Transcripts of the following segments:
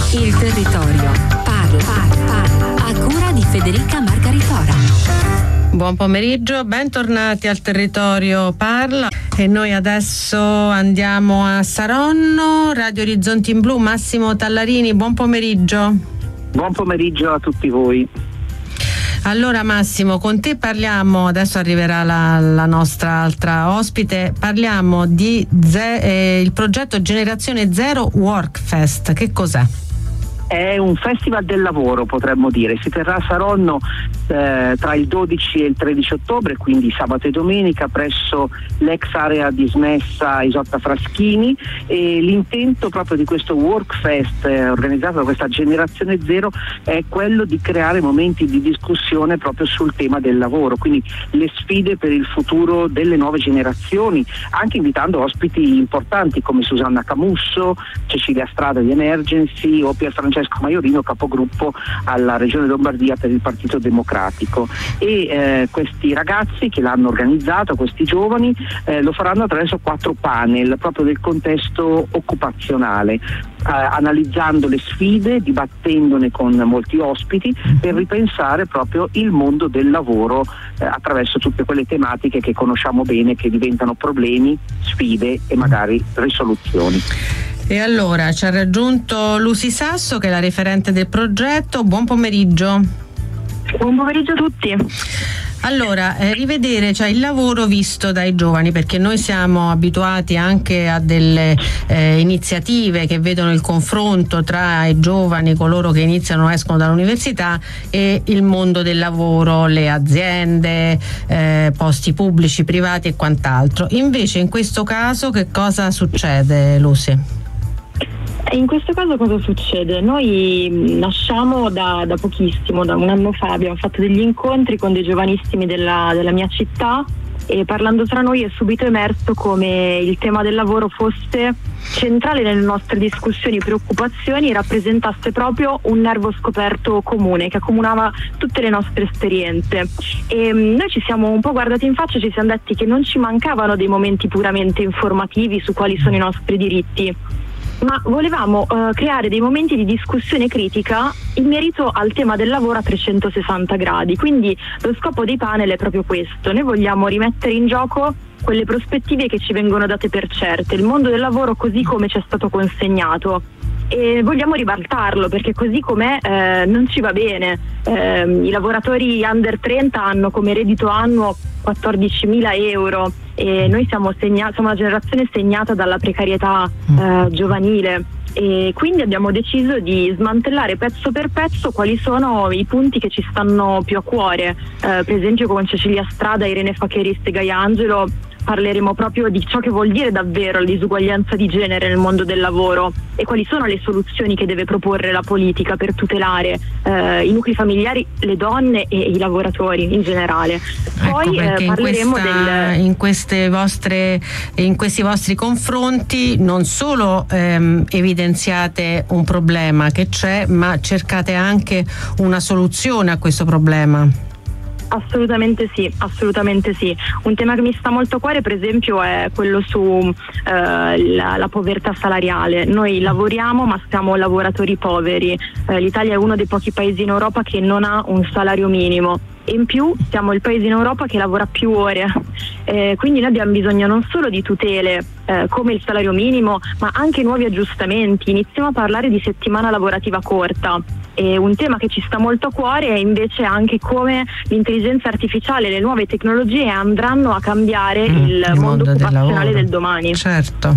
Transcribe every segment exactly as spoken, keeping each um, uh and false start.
Il territorio parla, parla, parla. A cura di Federica Margaritora. Buon pomeriggio, bentornati al Territorio Parla e noi adesso andiamo a Saronno, Radio Orizzonti in Blu, Massimo Tallarini, buon pomeriggio. Buon pomeriggio a tutti voi. Allora Massimo, con te parliamo, adesso arriverà la, la nostra altra ospite, parliamo di ze, eh, il progetto Generazione Zero Workfest, che cos'è? È un festival del lavoro, potremmo dire, si terrà a Saronno eh, tra il dodici e il tredici ottobre, quindi sabato e domenica, presso l'ex area dismessa Isotta Fraschini, e l'intento proprio di questo Workfest eh, organizzato da questa Generazione Zero è quello di creare momenti di discussione proprio sul tema del lavoro, quindi le sfide per il futuro delle nuove generazioni, anche invitando ospiti importanti come Susanna Camusso, Cecilia Strada di Emergency o Pier Francesco Maiorino, capogruppo alla Regione Lombardia per il Partito Democratico, e eh, questi ragazzi che l'hanno organizzato, questi giovani, eh, lo faranno attraverso quattro panel proprio del contesto occupazionale, eh, analizzando le sfide, dibattendone con molti ospiti per ripensare proprio il mondo del lavoro eh, attraverso tutte quelle tematiche che conosciamo bene, che diventano problemi, sfide e magari risoluzioni. E allora ci ha raggiunto Lucy Sasso, che è la referente del progetto. Buon pomeriggio. Buon pomeriggio a tutti. Allora, eh, rivedere cioè, il lavoro visto dai giovani, perché noi siamo abituati anche a delle eh, iniziative che vedono il confronto tra i giovani, coloro che iniziano o escono dall'università, e il mondo del lavoro, le aziende, eh, posti pubblici, privati e quant'altro. Invece in questo caso che cosa succede, Lucy? In questo caso cosa succede? Noi nasciamo da, da pochissimo, da un anno fa, abbiamo fatto degli incontri con dei giovanissimi della, della mia città, e parlando tra noi è subito emerso come il tema del lavoro fosse centrale nelle nostre discussioni e preoccupazioni e rappresentasse proprio un nervo scoperto comune che accomunava tutte le nostre esperienze. E noi ci siamo un po' guardati in faccia e ci siamo detti che non ci mancavano dei momenti puramente informativi su quali sono i nostri diritti, ma volevamo uh, creare dei momenti di discussione critica in merito al tema del lavoro a trecentosessanta gradi. Quindi lo scopo dei panel è proprio questo: noi vogliamo rimettere in gioco quelle prospettive che ci vengono date per certe, il mondo del lavoro così come ci è stato consegnato, e vogliamo ribaltarlo, perché così com'è eh, non ci va bene. Eh, i lavoratori under trenta hanno come reddito annuo quattordicimila euro e noi siamo, segna- siamo una generazione segnata dalla precarietà eh, giovanile, e quindi abbiamo deciso di smantellare pezzo per pezzo quali sono i punti che ci stanno più a cuore. Eh, per esempio con Cecilia Strada, Irene Faccherist e Gaia Angelo parleremo proprio di ciò che vuol dire davvero la disuguaglianza di genere nel mondo del lavoro e quali sono le soluzioni che deve proporre la politica per tutelare eh, i nuclei familiari, le donne e i lavoratori in generale. Poi ecco, eh, parleremo in, questa, del... in queste vostre in questi vostri confronti non solo ehm, evidenziate un problema che c'è, ma cercate anche una soluzione a questo problema. Assolutamente sì, assolutamente sì. Un tema che mi sta molto a cuore, per esempio, è quello su eh, la, la povertà salariale. Noi lavoriamo, ma siamo lavoratori poveri. Eh, L'Italia è uno dei pochi paesi in Europa che non ha un salario minimo. E in più siamo il paese in Europa che lavora più ore, eh, quindi noi abbiamo bisogno non solo di tutele eh, come il salario minimo, ma anche nuovi aggiustamenti. Iniziamo a parlare di settimana lavorativa corta, e un tema che ci sta molto a cuore è invece anche come l'intelligenza artificiale e le nuove tecnologie andranno a cambiare mm, il, il mondo, mondo occupazionale del, del domani. Certo.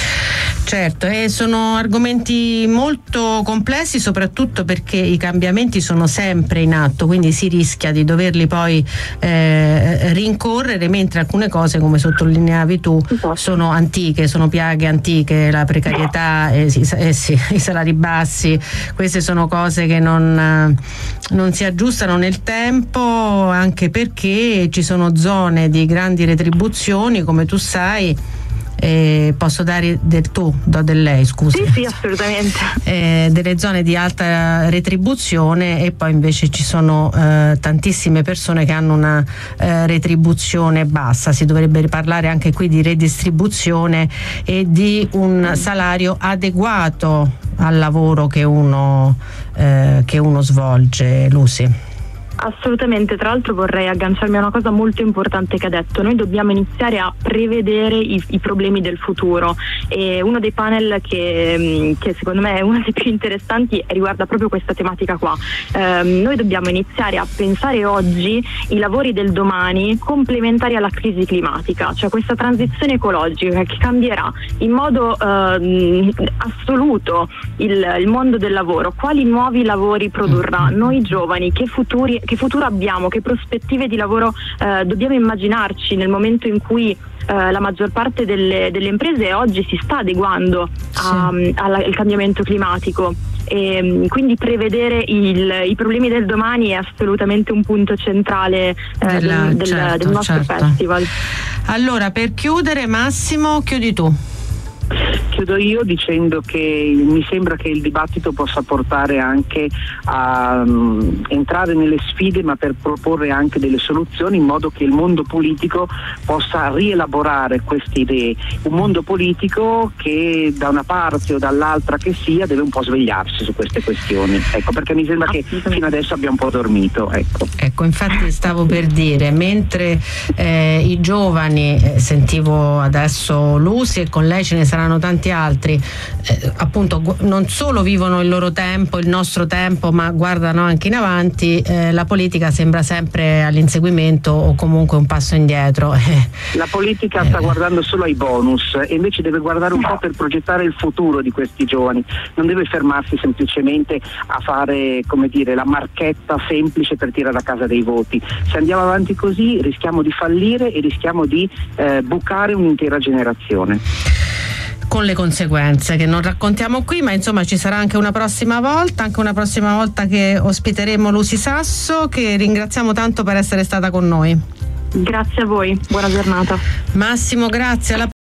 Certo, e sono argomenti molto complessi, soprattutto perché i cambiamenti sono sempre in atto, quindi si rischia di doverli poi eh, rincorrere, mentre alcune cose, come sottolineavi tu, sono antiche, sono piaghe antiche, la precarietà, eh, sì, eh, sì, i salari bassi, queste sono cose che non, non si aggiustano nel tempo, anche perché ci sono zone di grandi retribuzioni, come tu sai, eh, posso dare del tu, do del lei, scusi. Sì, sì, assolutamente. Eh, delle zone di alta retribuzione, e poi invece ci sono eh, tantissime persone che hanno una eh, retribuzione bassa. Si dovrebbe parlare anche qui di redistribuzione e di un salario adeguato al lavoro che uno, eh, che uno svolge, Lucy. Assolutamente, tra l'altro vorrei agganciarmi a una cosa molto importante che ha detto. Noi dobbiamo iniziare a prevedere i, i problemi del futuro, e uno dei panel che, che secondo me è uno dei più interessanti riguarda proprio questa tematica qua. Eh, noi dobbiamo iniziare a pensare oggi i lavori del domani complementari alla crisi climatica, cioè questa transizione ecologica che cambierà in modo eh, assoluto il, il mondo del lavoro. Quali nuovi lavori produrrà? Noi giovani, che futuri che futuro abbiamo, che prospettive di lavoro eh, dobbiamo immaginarci nel momento in cui eh, la maggior parte delle, delle imprese oggi si sta adeguando a, sì. alla, al cambiamento climatico, e quindi prevedere il, i problemi del domani è assolutamente un punto centrale eh, Della, del, del, certo, del nostro certo. festival. Allora, per chiudere, Massimo, chiudi tu. Chiudo io dicendo che mi sembra che il dibattito possa portare anche a um, entrare nelle sfide, ma per proporre anche delle soluzioni, in modo che il mondo politico possa rielaborare queste idee. Un mondo politico che da una parte o dall'altra che sia deve un po' svegliarsi su queste questioni, ecco, perché mi sembra che fino adesso abbia un po' dormito. Ecco, ecco infatti stavo per dire, mentre eh, i giovani, eh, sentivo adesso Lucy e con lei ce ne saranno tanti altri, eh, appunto gu- non solo vivono il loro tempo, il nostro tempo, ma guardano anche in avanti, eh, la politica sembra sempre all'inseguimento o comunque un passo indietro. La politica sta guardando solo ai bonus e invece deve guardare un po' per progettare il futuro di questi giovani, non deve fermarsi semplicemente a fare, come dire, la marchetta semplice per tirare a casa dei voti. Se andiamo avanti così rischiamo di fallire e rischiamo di eh, bucare un'intera generazione, con le conseguenze che non raccontiamo qui, ma insomma ci sarà anche una prossima volta, anche una prossima volta che ospiteremo Lucy Sasso, che ringraziamo tanto per essere stata con noi. Grazie a voi, buona giornata. Massimo, grazie. Alla